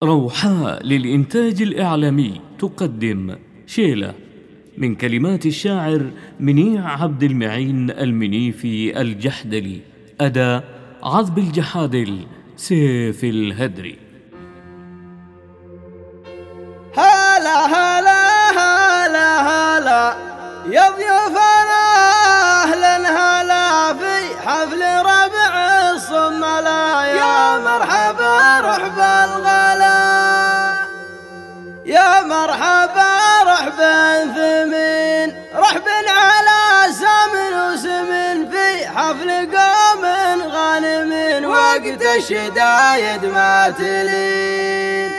روحاء للإنتاج الإعلامي تقدم شيلة من كلمات الشاعر منيع عبد المعين المنيفي الجحدلي، أداء عذب الجحادل سيف الهدري. هلا هلا هلا هلا يا ضيوفنا أهلا هلا في حفل ربع الصملا، يا مرحبا رحب الغلا، يا مرحبا رحب ثمين، رحب على سمن وسمن في حفل قوم غانمين وقت الشدايد ما تلين.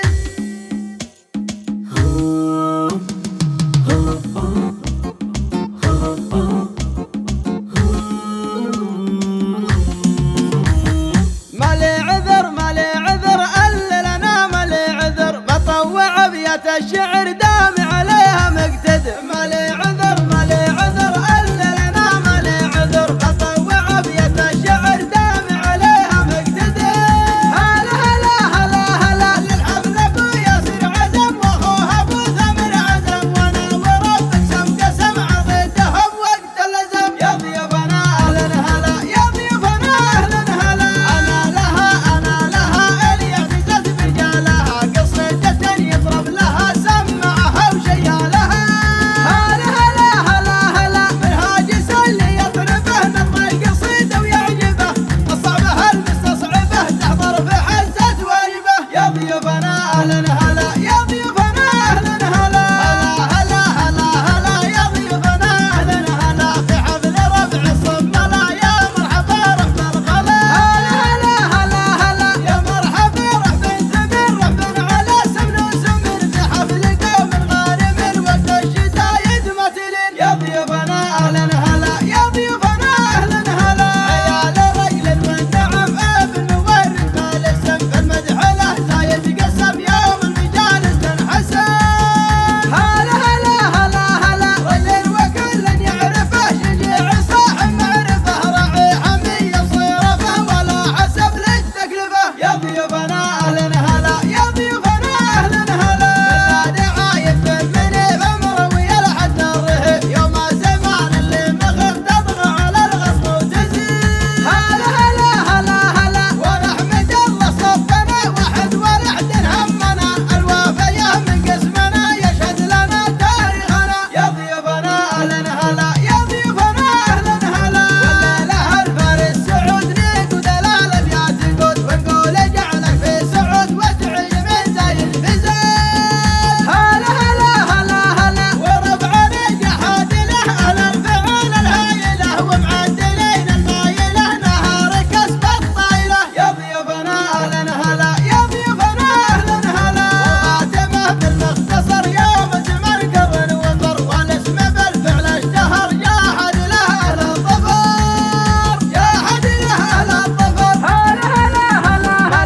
الشعر دام عليها مقتدر، مالي عذر مالي عذر ألا لنا مالي عذر، بطوع أبيات الشعر دام عليها مقتدر. هلا هلا هلا هلا للحفل أبو ياسر عزم وأخوها أبو ثمر عزم، وأنا ورب سم قسم عضيتهم وقت اللزم. يا ضيوفنا أهلا هلا يا ضيوفنا أهلا هلا، أنا لها اللي اعتزت برجالها قصيدة يطرب لها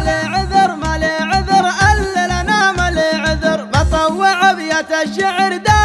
الشعر